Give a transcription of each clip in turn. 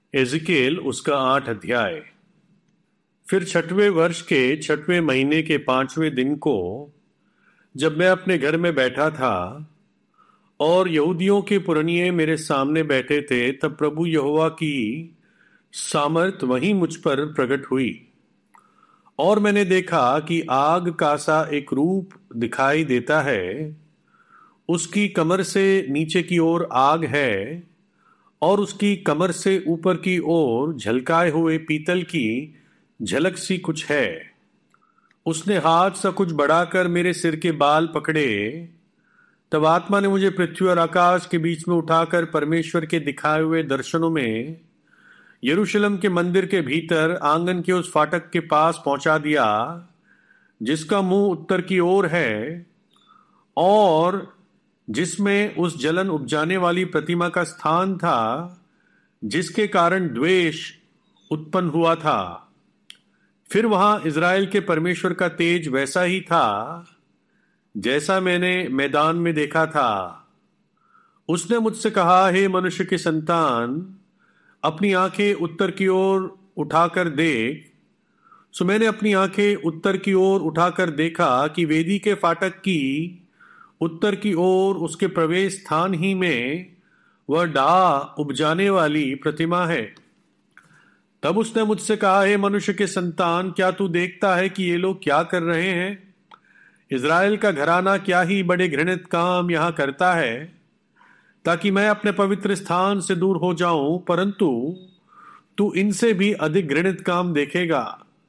Ezequiel उसका 8 अध्याय। फिर 6वें वर्ष के 6वें महीने के 5वें दिन को, जब मैं अपने घर में बैठा था और यहूदियों के पुरनिये मेरे सामने बैठे थे, तब प्रभु यहोवा की सामर्थ वहीं मुझ पर प्रकट हुई। और मैंने देखा कि आग का सा एक रूप दिखाई देता है। उसकी कमर से नीचे की ओर आग है और उसकी कमर से ऊपर की ओर झलकाए हुए पीतल की झलक सी कुछ है। उसने हाथ सा कुछ बढ़ाकर मेरे सिर के बाल पकड़े। तब आत्मा ने मुझे पृथ्वी और आकाश के बीच में उठाकर परमेश्वर के दिखाए हुए दर्शनों में यरूशलेम के मंदिर के भीतर आंगन के उस फाटक के पास पहुंचा दिया, जिसका मुंह उत्तर की ओर है और जिसमें उस जलन उपजाने वाली प्रतिमा का स्थान था, जिसके कारण द्वेष उत्पन्न हुआ था। फिर वहां इज़राइल के परमेश्वर का तेज वैसा ही था जैसा मैंने मैदान में देखा था। उसने मुझसे कहा, हे मनुष्य के संतान, अपनी आंखें उत्तर की ओर उठाकर देख। सो मैंने अपनी आंखें उत्तर की ओर उठाकर देखा कि वेदी के फाटक की उत्तर की ओर उसके प्रवेश स्थान ही में वह डाह उपजाने वाली प्रतिमा है। तब उसने मुझसे कहा, हे मनुष्य के संतान, क्या तू देखता है कि ये लोग क्या कर रहे हैं? इज़राइल का घराना क्या ही बड़े घृणित काम यहां करता है, ताकि मैं अपने पवित्र स्थान से दूर हो जाऊं, परंतु तू इनसे भी अधिक घृणित काम देखेगा।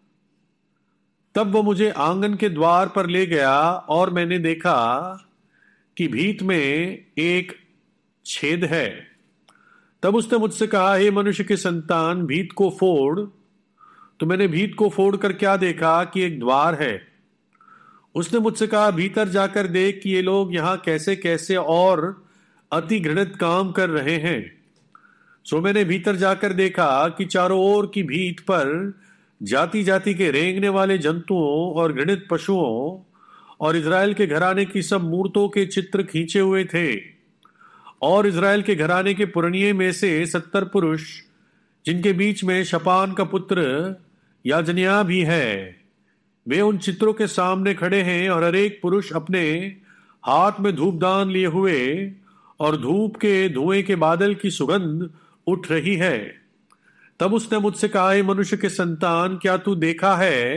तब वो मुझे आंगन के द्वार पर ले गया और मैंने देखा कि भीत में एक छेद है। तब उसने मुझसे कहा, हे मनुष्य के संतान, भीत को फोड़। तो मैंने भीत को फोड़कर क्या देखा कि एक द्वार है। उसने मुझसे कहा, भीतर जाकर देख कि ये लोग यहां कैसे कैसे और अति घृणित काम कर रहे हैं। सो मैंने भीतर जाकर देखा कि चारों ओर की भीत पर जाति जाति के रेंगने वाले जंतुओं और घृणित पशुओं और इज़राइल के घराने की सब मूर्तों के चित्र खींचे हुए थे। और इज़राइल के घराने के पुरनिये में से 70 पुरुष, जिनके बीच में शपान का पुत्र याजन्याह भी है, वे उन चित्रों के सामने खड़े हैं और हर एक पुरुष अपने हाथ में धूपदान लिए हुए, और धूप के धुएं के बादल की सुगंध उठ रही है। तब उसने मुझसे कहा, हे मनुष्य के संतान, क्या तू देखा है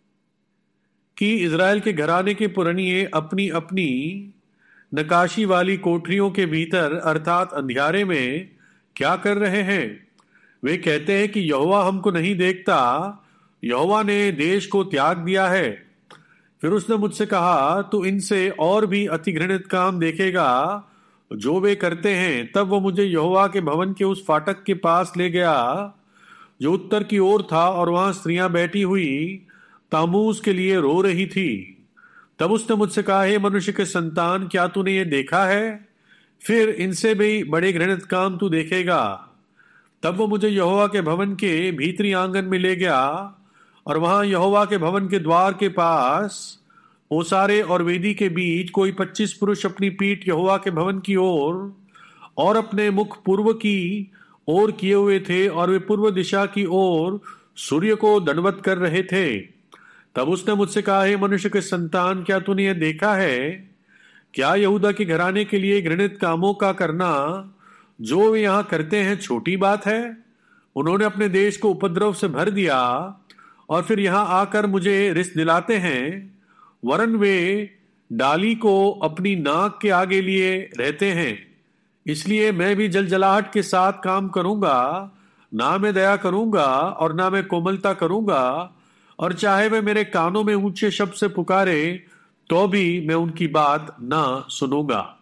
कि इज़राइल के घराने के पुरनिये अपनी अपनी नकाशी वाली कोठरियों के भीतर अर्थात अंधियारे में क्या कर रहे हैं? वे कहते हैं कि यहोवा हमको नहीं देखता, यहोवा ने देश को त्याग दिया है। फिर उसने मुझसे कहा, तू इनसे और भी अति घृणित काम देखेगा जो वे करते हैं। तब वो मुझे यहोवा के भवन के उस फाटक के पास ले गया जो उत्तर की ओर था, और वहां स्त्रियां बैठी हुई तामूस के लिए रो रही थी। तब उसने मुझसे कहा, हे मनुष्य के संतान, क्या तूने ये देखा है? फिर इनसे भी बड़े घृणित काम तू देखेगा। तब वो मुझे यहोवा के भवन के भीतरी आंगन में ले गया, और वहां यहोवा के भवन के द्वार के पास ओसारे और वेदी के बीच कोई 25 पुरुष अपनी पीठ यहोवा के भवन की ओर और अपने मुख पूर्व की ओर किए हुए थे, और वे पूर्व दिशा की ओर सूर्य को दंडवत कर रहे थे। तब उसने मुझसे कहा, हे मनुष्य के संतान, क्या तूने यह देखा है? क्या यहूदा के घराने के लिए घृणित कामों का करना जो वे यहां करते हैं छोटी बात है? उन्होंने अपने देश को उपद्रव से भर दिया और फिर यहां आकर मुझे रिस दिलाते हैं। वरन वे डाली को अपनी नाक के आगे लिए रहते हैं। इसलिए मैं भी जलजलाहट के साथ काम करूंगा, ना मैं दया करूंगा और ना मैं कोमलता करूंगा, और चाहे वे मेरे कानों में ऊंचे शब्द से पुकारे तो भी मैं उनकी बात ना सुनूंगा।